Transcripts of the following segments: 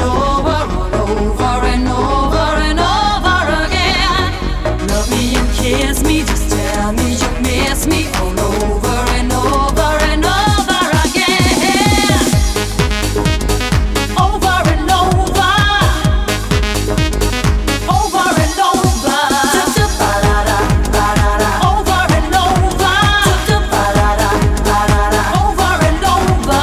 lower all over and over and over again. Love me and kiss me, just tell me you miss me all over and over and over again. Over and over, over and over. Over and over, over and over.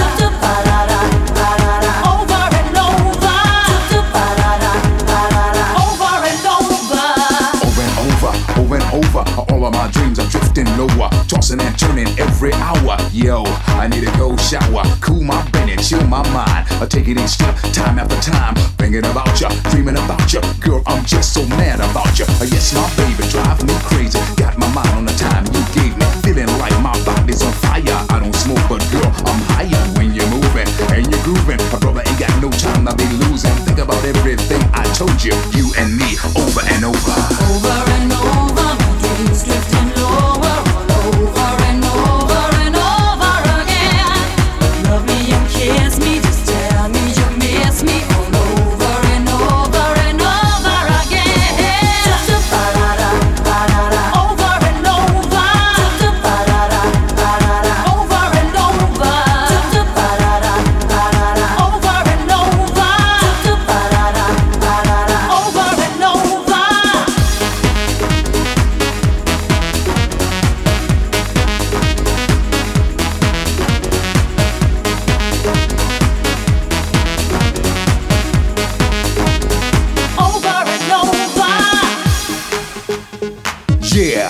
Over and over, all of my dreams are drifting lower, tossing and turning every hour. Yo, I need a cold shower, cool my brain and chill my mind. I take it each step, time after time, thinking about you, dreaming about you. Girl, I'm just so mad about you. Yes, my baby drive me crazy. Got my mind on the time you gave me, feeling like my body's on fire. I don't smoke, but girl, I'm higher when you're moving and you're grooving. My brother ain't got no time to be losing. Think about everything I told you, you and me, over and over. Over and over, my dreams drifting lower, all over and over and over again. Love me and kiss me, just tell me you miss me all over and over and over again. Over and over, over and over, over and over, over and over. Over and over. Yeah.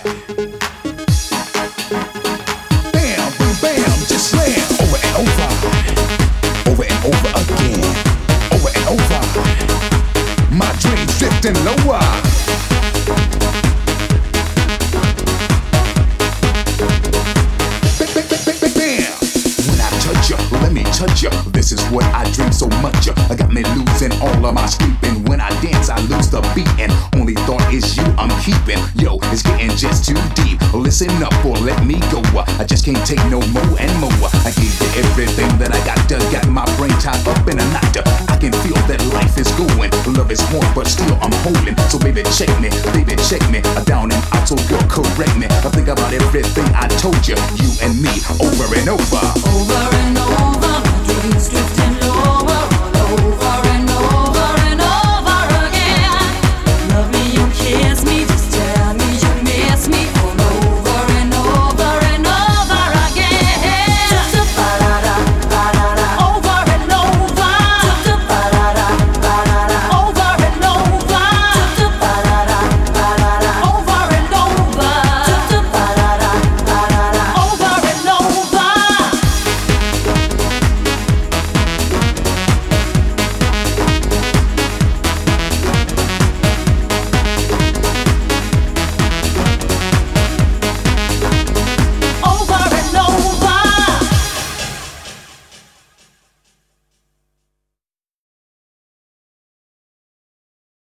Bam, boom, bam, just slam. Over and over. Over and over again. Over and over. My dreams drifting lower. Bam. When I touch you, let me touch you. This is what I dream so much. I got me losing all of my sleeping. When I dance, I lose the beat, and only thought is you I'm keeping. Yo, it's getting just too deep. Listen up or let me go. I just can't take no more and more. I gave you everything that I got my brain tied up in a knot. I can feel that life is going. Love is warm, but still I'm holding. So baby, check me, down and out. So girl, correct me. I think about everything I told you, you and me, over and over. Over and over, my dreams drifting lower,